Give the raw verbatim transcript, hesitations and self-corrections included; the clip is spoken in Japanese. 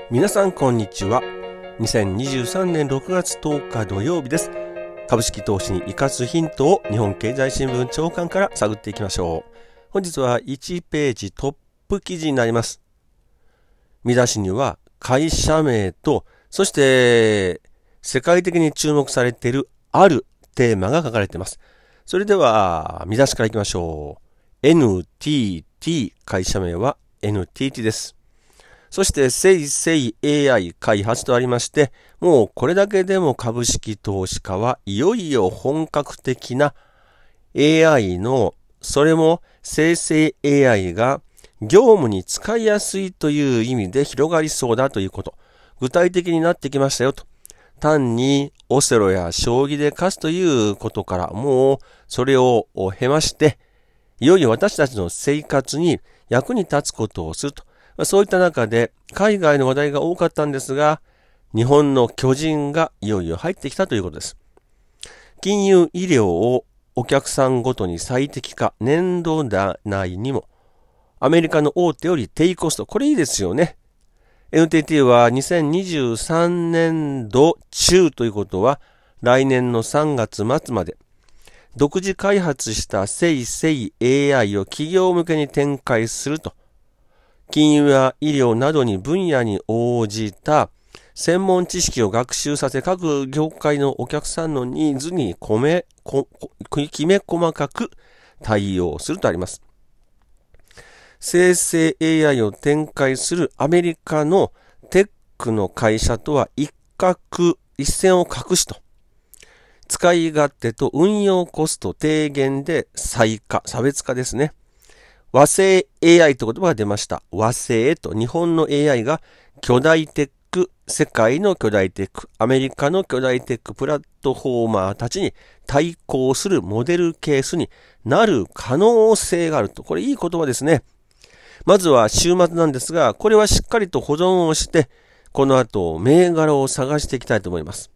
皆さんこんにちは。にせんにじゅうさんねんろくがつとおか土曜日です。株式投資に生かすヒントを日本経済新聞長官から探っていきましょう。本日はいちページトップ記事になります。見出しには会社名と、そして世界的に注目されているあるテーマが書かれています。それでは見出しからいきましょう。エヌティーティー 会社名は エヌティーティー です。そして生成 エーアイ 開発とありまして、もうこれだけでも株式投資家はいよいよ本格的な エーアイ の、それも生成 エーアイ が業務に使いやすいという意味で広がりそうだということ。具体的になってきましたよと。単にオセロや将棋で勝つということから、もうそれを経まして、いよいよ私たちの生活に役に立つことをすると。そういった中で海外の話題が多かったんですが、日本の巨人がいよいよ入ってきたということです。金融医療をお客さんごとに最適化、年度内にもアメリカの大手より低コスト、これいいですよね。エヌティーティー はにせんにじゅうさんねんど中ということは来年のさんがつまつまで独自開発した生成 エーアイ を企業向けに展開すると。金融や医療などに分野に応じた専門知識を学習させ、各業界のお客さんのニーズにきめ、きめ細かく対応するとあります。生成 エーアイ を展開するアメリカのテックの会社とは一角、一線を画しと。使い勝手と運用コスト低減で差化、差別化ですね。和製 エーアイ という言葉が出ました。和製と日本の エーアイ が巨大テック、世界の巨大テック、アメリカの巨大テックプラットフォーマーたちに対抗するモデルケースになる可能性があると。これいい言葉ですね。まずは週末なんですが、これはしっかりと保存をして、この後銘柄を探していきたいと思います。